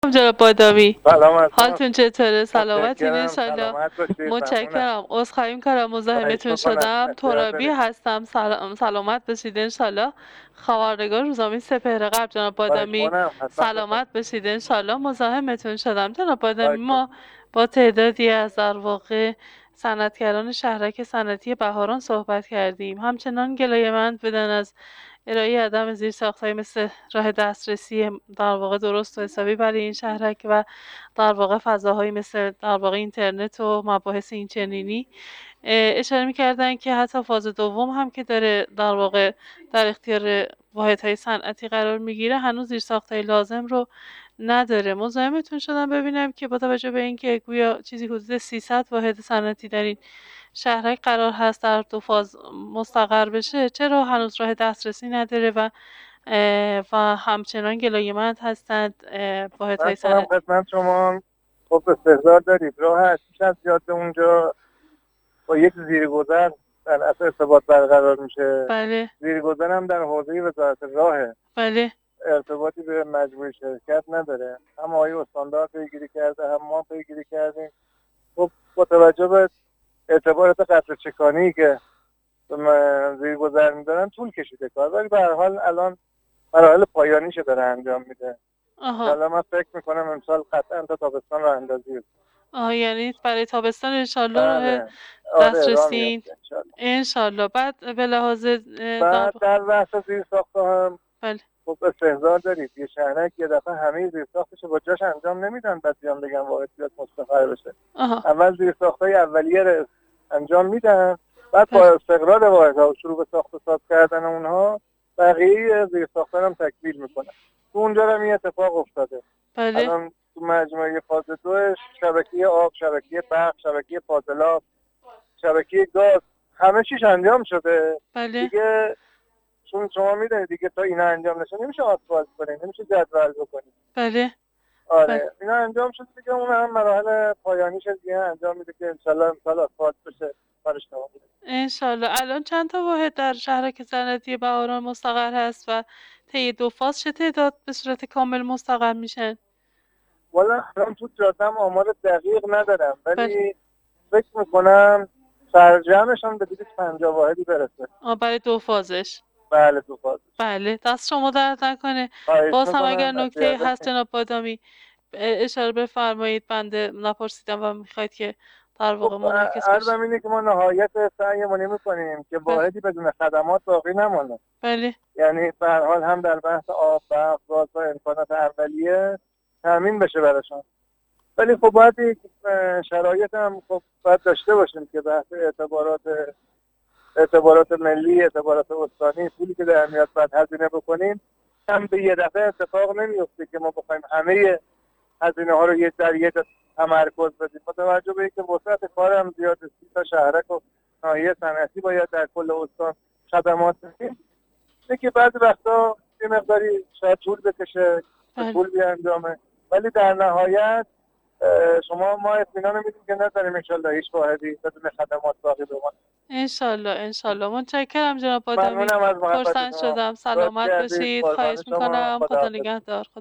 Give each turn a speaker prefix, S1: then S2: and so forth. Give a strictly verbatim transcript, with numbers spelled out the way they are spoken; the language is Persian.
S1: جناب بادامی،
S2: سلام از شما.
S1: حالتون چطوره؟ سلامتین
S2: متشکرم.
S1: انشالله.
S2: سلامت باشید. ممنونم.
S1: متشکرم. عذرخواهی میکنم
S2: خواهش
S1: مزاحمتون
S2: میکنم.
S1: شدم.
S2: اختیار
S1: ترابی
S2: دارید.
S1: هستم. سلام سلامت باشید انشالله. خبرنگار روزنامه سپهر غرب جناب
S2: خواهش
S1: بادامی،
S2: میکنم. حتما بفرمایید.
S1: سلامت باشید انشالله. مزاحمتون شدم جناب بادامی.
S2: خواهش
S1: ما
S2: میکنم.
S1: با تعدادی از در واقع صنعتگران شهرک صنعتی بهاران صحبت کردیم. همچنان گلایه‌مند بودن از ارائه عدم زیرساخت‌هایی مثل راه دسترسی در واقع درست و حسابی برای این شهرک و در واقع فضاهایی مثل در واقع اینترنت و مباحث اینچنینی. اشاره می‌کردن که حتی فاز دوم هم که داره در واقع در اختیار واحدهای صنعتی قرار میگیره هنوز زیرساخت‌های لازم رو نداره. مزاحمتون شدم ببینم که با توجه به اینکه گویا چیزی حدود سیصد واحد صنعتی در این شهرک قرار هست در دو فاز مستقر بشه، چرا هنوز راه دسترسی نداره و و همچنان گلایه‌مند هستند واحدهای
S2: من کنم
S1: صنعتی.
S2: خدمت شما. خب استحضار دارید. راه اصلیش از جاده اونجا با یک زیرگذر در اصل ارتباط برقرار میشه.
S1: بله
S2: زیرگذر هم در حوزه وزارت راهه.
S1: بله
S2: ارتباطی به مجموعه شرکت نداره. هم آقای استاندار پیگیری کرده هم ما پیگیری کردیم. خب با توجه به اعتبارات قطر چکانی که زیرگذر میدارن طول کشیده کار، ولی به هر حال الان مراحل پایانیشه داره انجام میده.
S1: آها
S2: حالا من فکر میکنم امسال قطعا تا تابستان راه اندازی بشه.
S1: آها یعنی برای تابستان انشالله راه
S2: بله. آره راه
S1: دسترسی
S2: میفته انشالله.
S1: انشالله. بعد به لحاظ اه، در
S2: بعد در بحث زیرساخت هم
S1: بله
S2: خب استحضار دارید. یه شهرک یه دفعه همه زیرساختش با جاش انجام نمیدن بعد بیان بگن واحد بیاد مستقر بشه.
S1: آها
S2: اول زیرساختای اولیه رو انجام میدن، بعد با
S1: بله
S2: استقرار واحدها و شروع به ساخت و ساز کردن اونها بقیه زیرساخت‌ها هم تکمیل میکنن. تو اونجا هم این اتفاق افتاده.
S1: بله
S2: الان تو مجموعه فاز دو شبکه آب، شبکه برق، شبکه فاضلاب، شبکه گاز همه چیش انجام شده.
S1: بله
S2: دیگه چون شما میدونید دیگه تا اینا انجام نشه نمیشه آسفالت کنید، نمیشه جدول بکنید.
S1: بله بله
S2: آره اینا انجام شده دیگه. اون هم مراحل پایانیش دیگه انجام میده که انشالله امسال آسفالت بشه کارش تمام بشه.
S1: انشالله. الان چند تا واحد در شهرک صنعتی بهاران مستقر هست و طی دو فاز چه تعداد به صورت کامل مستقر میشن؟
S2: والا الان تو جادم آمار دقیق ندارم
S1: بله
S2: ولی فکر میکنم سرجمش هم به دویست و پنجاه واحدی برسه.
S1: آه، برای دو فازش.
S2: بله تو فاز.
S1: بله دست شما درد نکنه.
S2: خواهش
S1: باز هم اگر
S2: میکنم.
S1: نکته
S2: اختیار
S1: هست
S2: دارید.
S1: جناب بادامی اشاره بفرمایید. بنده نپرسیدم و میخواید که در
S2: خب
S1: واقع منعکس بشه.
S2: عرضم اینه که ما نهایت سعیمون میکنیم که
S1: بله
S2: واحدی بدون خدمات باقی نمونه.
S1: بله
S2: یعنی به هر حال هم در بحث آب، برق، گاز و امکانات اولیه تامین بشه براشون. ولی خب باید یک شرایط هم خب باید داشته باشیم که بحث اعتبارات اعتبارات ملی، اعتبارات استانی، پولی که در میاد باید هزینه بکنیم. هم به یه دفعه اتفاق نمیفته که ما بخوایم همه هزینه ها رو یه در یه تمرکز بدیم. با توجه به اینکه وسعت کار هم زیاده، سی تا شهرک و ناحیه صنعتی باید در کل استان خدمات بدیم. اینه که بعضی وقتا یه مقداری شاید طول بکشه، به
S1: بله
S2: طول بیانجامه، ولی در نهایت شما ما اطمینان میدیم که نداریم انشالله هیچ واحدی بدون خدمات باقی بمونه.
S1: انشالله انشالله. متشکرم جناب بادامی.
S2: ممنونم از محبت
S1: خرسند
S2: شما.
S1: شدم.
S2: لطف
S1: سلامت
S2: کردید.
S1: باشید.
S2: قربان
S1: خواهش
S2: شما.
S1: میکنم. خدا
S2: خداحافظ.
S1: نگهدار.